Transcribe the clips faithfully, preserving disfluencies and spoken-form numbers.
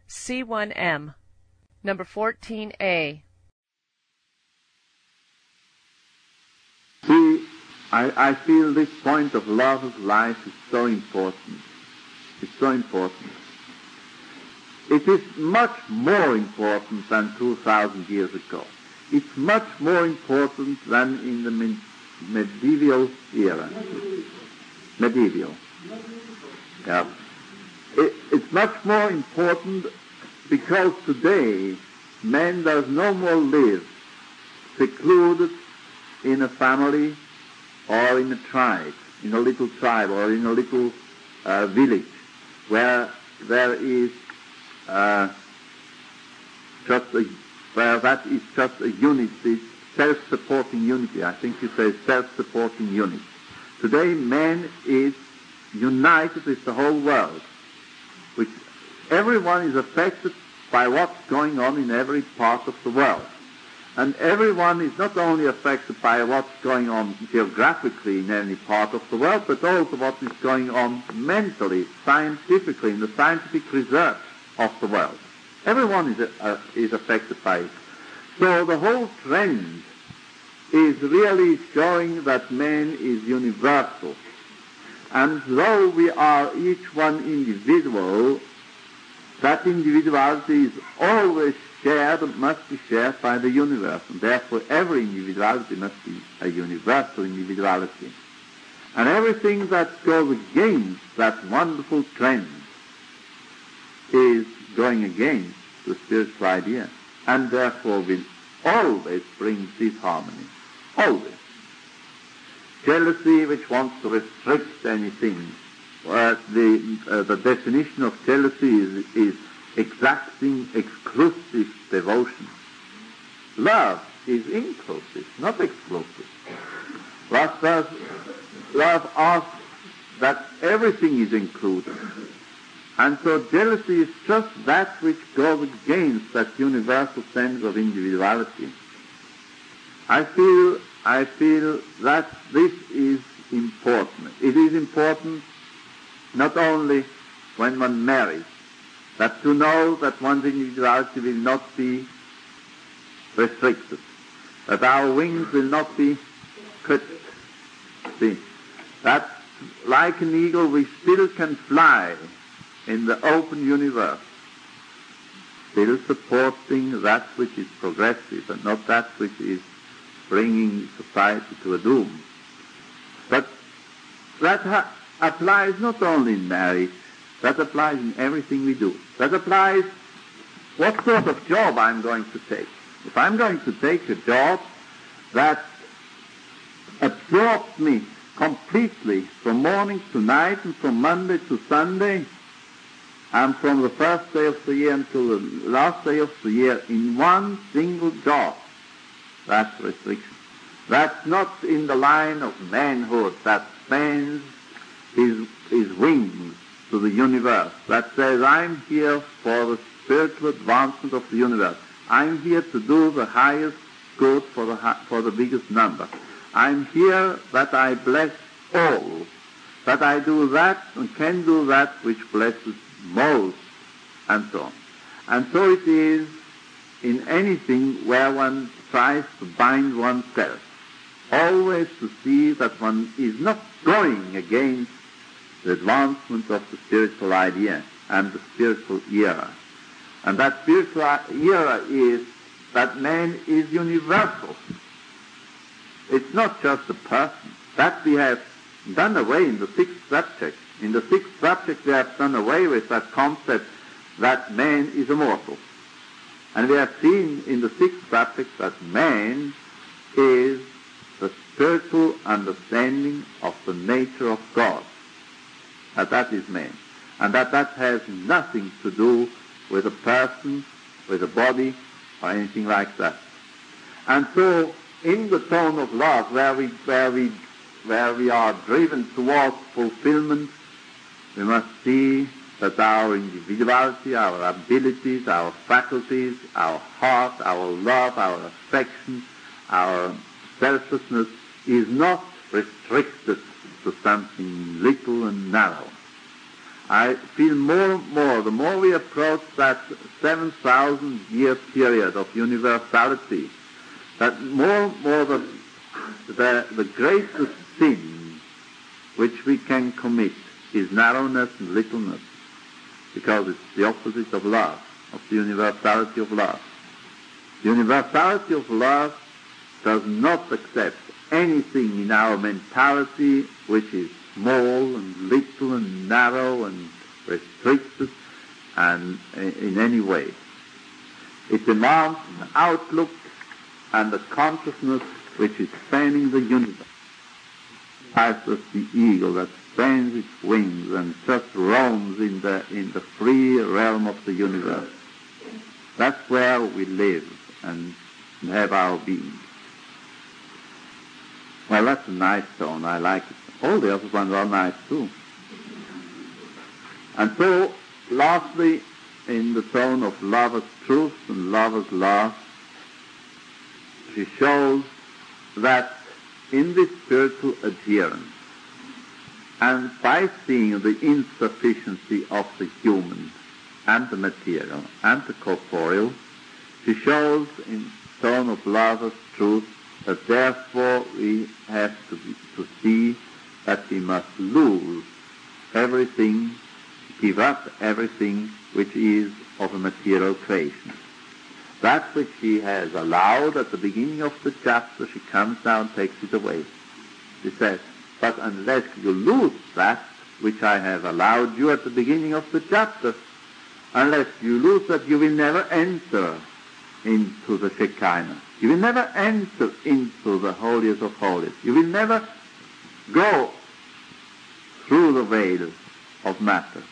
C one M. Number fourteen A. See, I, I feel this point of love of life is so important. It's so important. It is much more important than two thousand years ago. It's much more important than in the med- medieval era. Medieval. Yeah. It, it's much more important because today man does no more live secluded in a family or in a tribe, in a little tribe or in a little uh, village where there is uh, just a, where that is just a unity, self-supporting unity. I think you say self-supporting unit. Today man is united with the whole world, which everyone is affected by what's going on in every part of the world. And everyone is not only affected by what's going on geographically in any part of the world, but also what is going on mentally, scientifically, in the scientific research of the world. Everyone is, uh, is affected by it. So the whole trend is really showing that man is universal. And though we are each one individual, that individuality is always shared, must be shared by the universe, and therefore every individuality must be a universal individuality. And everything that goes against that wonderful trend is going against the spiritual idea, and therefore will always bring disharmony. Always. Jealousy which wants to restrict anything. Uh, the, uh, the definition of jealousy is, is exacting exclusive devotion. Love is inclusive, not exclusive. Love, does, love asks that everything is included. And so jealousy is just that which goes against that universal sense of individuality. I feel, I feel that this is important. It is important not only when one marries, but to know that one's individuality will not be restricted, that our wings will not be cut. See, that like an eagle we still can fly in the open universe, still supporting that which is progressive and not that which is bringing society to a doom. But that ha- applies not only in marriage, that applies in everything we do. That applies what sort of job I'm going to take. If I'm going to take a job that absorbs me completely from morning to night and from Monday to Sunday and from the first day of the year until the last day of the year in one single job, that's restriction. That's not in the line of manhood that spans his, his wings to the universe, that says, I'm here for the spiritual advancement of the universe. I'm here to do the highest good for the, for the biggest number. I'm here that I bless all, that I do that and can do that which blesses most, and so on. And so it is in anything where one tries to bind oneself, always to see that one is not going against the advancement of the spiritual idea and the spiritual era. And that spiritual era is that man is universal. It's not just a person. That we have done away in the sixth subject. In the sixth subject we have done away with that concept that man is immortal. And we have seen in the sixth subject that man is the spiritual understanding of the nature of God. That that is man. And that that has nothing to do with a person, with a body, or anything like that. And so, in the tone of love, where we, where we, where we are driven towards fulfillment, we must see that our individuality, our abilities, our faculties, our heart, our love, our affection, our selflessness is not restricted to something little and narrow. I feel more and more, the more we approach that seven thousand year period of universality, that more and more the, the, the greatest sin which we can commit is narrowness and littleness, because it's the opposite of love, of the universality of love. The universality of love does not accept anything in our mentality which is small and little and narrow and restricted and in any way. It demands an outlook and a consciousness which is spanning the universe. As the eagle that spans its wings and just roams in the in the free realm of the universe. That's where we live and have our being. Well, that's a nice tone. I like it. All the other ones are nice too. And so, lastly, in the tone of lover's truth and lover's love, she shows that in this spiritual adherence, and by seeing the insufficiency of the human and the material and the corporeal, she shows in tone of lover's truth that therefore we have to, be, to see that we must lose everything, give up everything which is of a material creation. That which she has allowed at the beginning of the chapter, she comes down and takes it away. She says, but unless you lose that which I have allowed you at the beginning of the chapter, unless you lose that, you will never enter into the Shekinah. You will never enter into the holiest of holies. You will never go through the veil of matter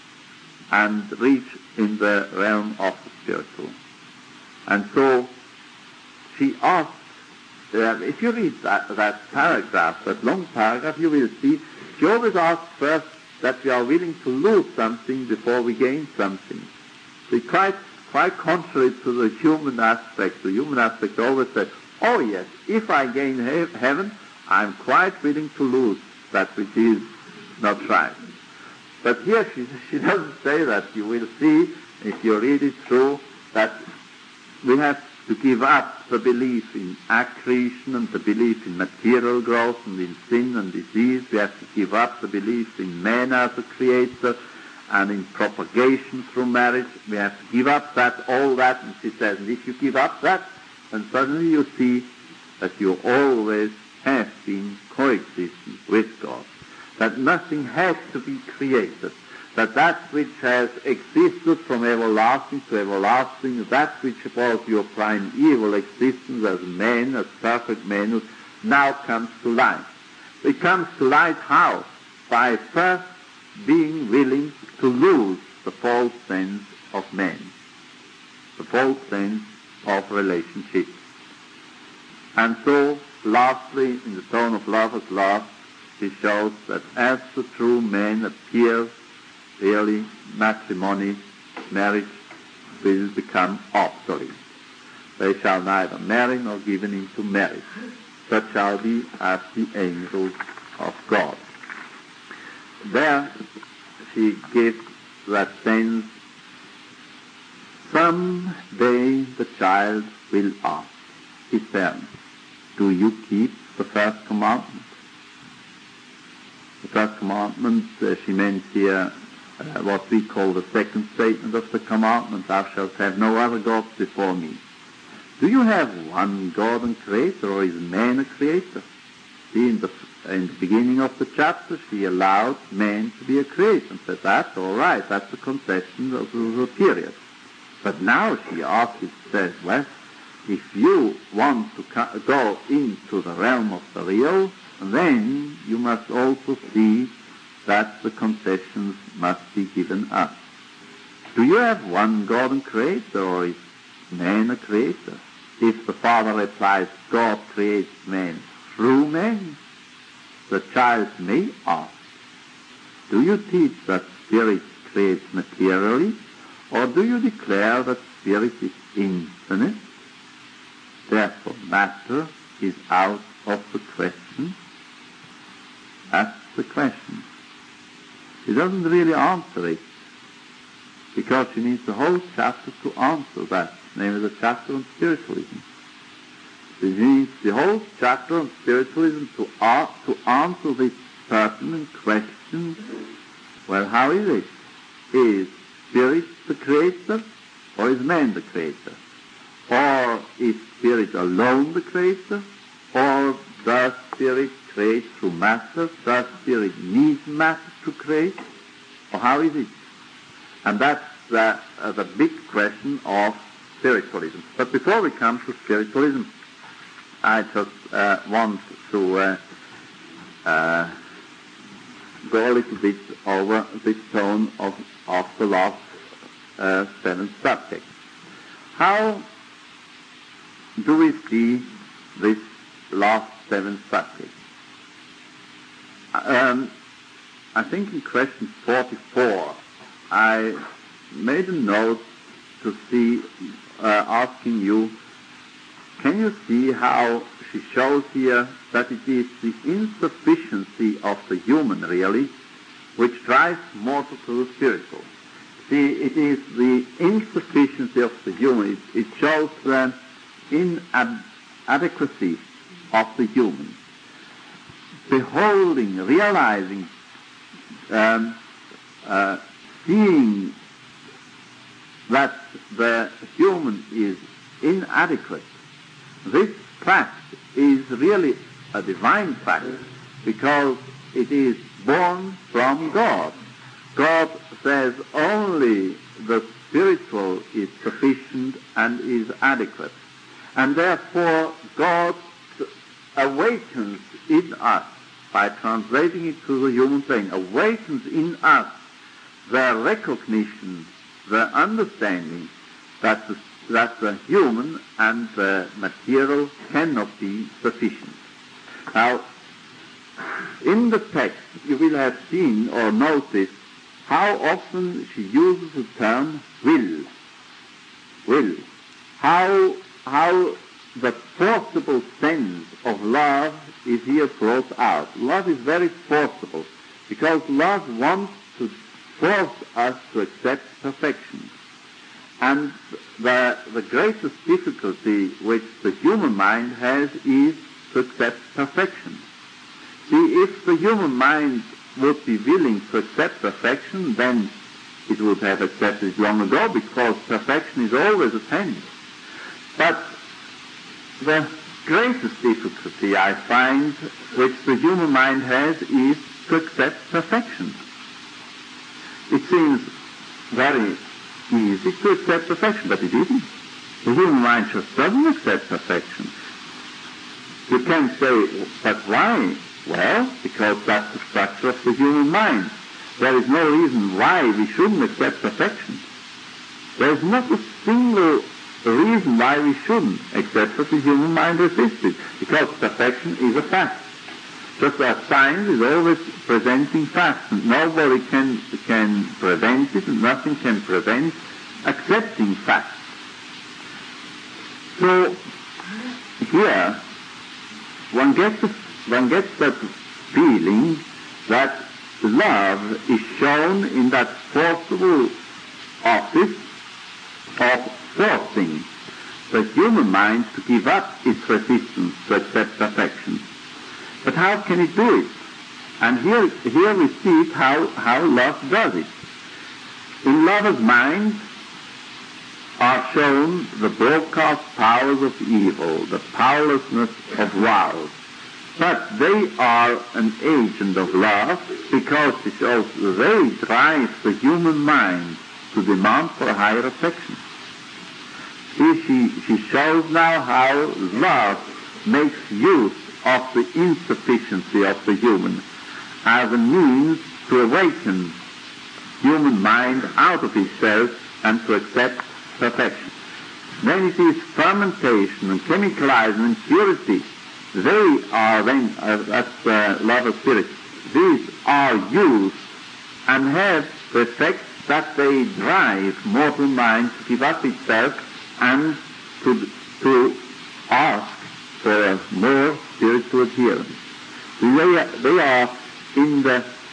and reach in the realm of the spiritual. And so she asks, uh, if you read that, that paragraph, that long paragraph, you will see she always asks first that we are willing to lose something before we gain something. She quite, quite contrary to the human aspect. The human aspect always says, oh yes, if I gain he- heaven, I'm quite willing to lose that which is not right. But here she, she doesn't say that. You will see, if you read it through, that we have to give up the belief in accretion and the belief in material growth and in sin and disease. We have to give up the belief in man as a creator and in propagation through marriage. We have to give up that, all that. And she says, and if you give up that, then suddenly you see that you always have been coexistent with God. That nothing has to be created. That that which has existed from everlasting to everlasting, that which was your prime evil existence as man, as perfect man, now comes to light. It comes to light how? By first being willing to lose the false sense of man, the false sense of relationship. And so, lastly, in the tone of lover's love, she shows that as the true man appears, really, matrimony, marriage, will become obsolete. They shall neither marry nor given into marriage. Such shall be as the angels of God. There she gives that sense, some day the child will ask his parents, do you keep the first commandment? The first commandment, uh, she meant here, Uh, what we call the second statement of the commandment, thou shalt have no other gods before me. Do you have one God and creator, or is man a creator? See, in the, in the beginning of the chapter, she allowed man to be a creator and said, that's all right, that's a concession of the period. But now she asks, it says, well, if you want to co- go into the realm of the real, then you must also see that the concessions must be given up. Do you have one God and creator, or is man a creator? If the father replies, God creates man through man, the child may ask, do you teach that spirit creates materially, or do you declare that spirit is infinite? Therefore matter is out of the question. That's the question. She doesn't really answer it, because she needs the whole chapter to answer that, namely the chapter on spiritualism. She needs the whole chapter on spiritualism to, uh, to answer this pertinent question, well, how is it? Is spirit the creator, or is man the creator? Or is spirit alone the creator, or does spirit create through matter? Does spirit need matter to create? Or how is it? And that's the, uh, the big question of spiritualism. But before we come to spiritualism, I just uh, want to uh, uh, go a little bit over this tone of, of the last uh, seven subjects. How do we see this last seven subjects? Um, I think in question forty-four, I made a note to see, uh, asking you, can you see how she shows here that it is the insufficiency of the human, really, which drives mortal to the spiritual? See, it is the insufficiency of the human. It, it shows the inadequacy of the human. Beholding, realizing, um, uh, seeing that the human is inadequate, this fact is really a divine fact, because it is born from God. God says only the spiritual is sufficient and is adequate. And therefore God awakens in us, by translating it to the human plane, awakens in us the recognition, the understanding that the, that the human and the material cannot be sufficient. Now, in the text, you will have seen or noticed how often she uses the term will. Will. How, how the forcible sense of love is here brought out. Love is very forcible, because love wants to force us to accept perfection. And the, the greatest difficulty which the human mind has is to accept perfection. See, if the human mind would be willing to accept perfection, then it would have accepted it long ago, because perfection is always attained. But the greatest difficulty I find which the human mind has is to accept perfection. It seems very easy to accept perfection, but it isn't. The human mind just doesn't accept perfection. You can say, but why? Well, because that's the structure of the human mind. There is no reason why we shouldn't accept perfection. There is not a single reason why we shouldn't, except that the human mind resists it, because perfection is a fact. Just as science is always presenting facts, and nobody can, can prevent it, and nothing can prevent accepting facts. So, here, one gets, one gets that feeling that love is shown in that forcible office of forcing the human mind to give up its resistance to accept perfection. But how can it do it? And here, here we see it how, how love does it. In lover's mind are shown the broadcast powers of evil, the powerlessness of wiles. But they are an agent of love, because it shows they drive the human mind to demand for a higher affection. See, she, she shows now how love makes use of the insufficiency of the human as a means to awaken human mind out of itself and to accept perfection. Then it is fermentation and chemicalizing and purity. They are then, uh, that's uh, love of spirit, these are used and have the effect that they drive mortal mind to give up itself and to, to ask for more spiritual adherence. They are, they are in the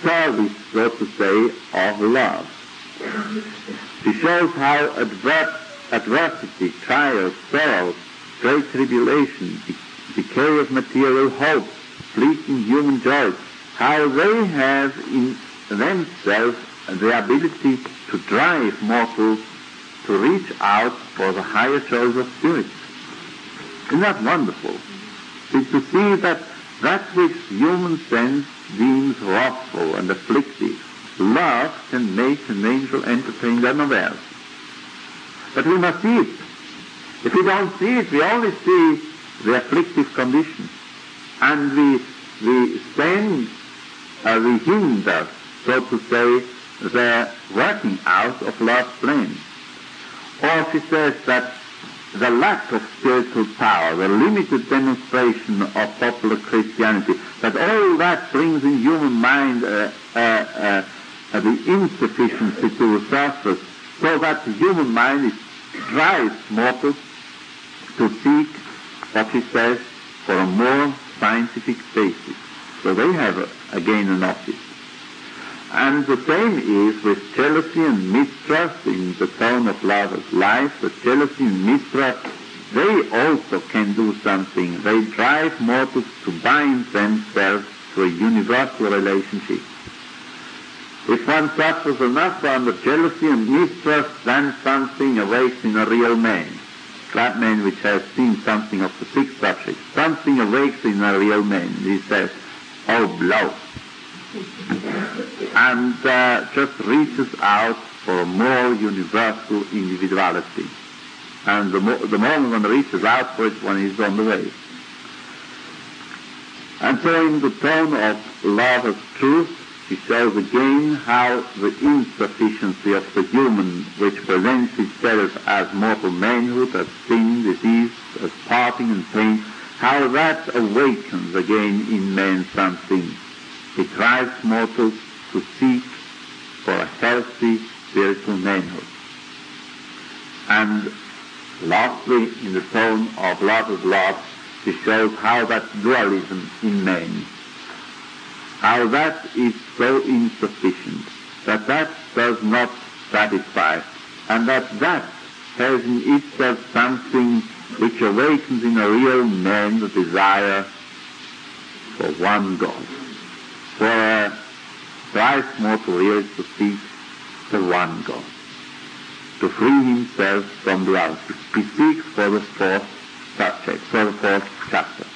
service, so to say, of love. She shows how adver- adversity, trials, sorrows, great tribulation, de- decay of material hopes, fleeting human joys, how they have in themselves the ability to drive mortals to reach out for the higher joys of spirit. Isn't that wonderful? It's to see that that which human sense deems wrathful and afflictive, love can make an angel entertain them unawares. But we must see it. If we don't see it, we only see the afflictive condition. And we, we stand, uh, we hinder, so to say, the working out of love's plan. Or she says that the lack of spiritual power, the limited demonstration of popular Christianity, that all that brings in human mind uh, uh, uh, uh, the insufficiency to the surface, so that the human mind is, drives mortals to seek, what she says, for a more scientific basis. So they have, uh, again, an office. And the same is with jealousy and mistrust in the tone of lover's life. The jealousy and mistrust, they also can do something. They drive mortals to bind themselves to a universal relationship. If one suffers enough under jealousy and mistrust, then something awakes in a real man. That man which has seen something of the sixth subject. Something awakes in a real man. He says, oh, blow. And uh, just reaches out for a more universal individuality. And the, mo- the moment one reaches out for it, one is on the way. And so in the tone of love as truth, she shows again how the insufficiency of the human, which presents itself as mortal manhood, as sin, disease, as parting and pain, how that awakens again in man something. It drives mortals to seek for a healthy spiritual manhood. And lastly, in the tone of love of love, she shows how that dualism in man, how that is so insufficient, that that does not satisfy, and that that has in itself something which awakens in a real man the desire for one God. For a Christ mortal here is to seek the one God, to free himself from duality. He seeks for the fourth subject, for the fourth chapter.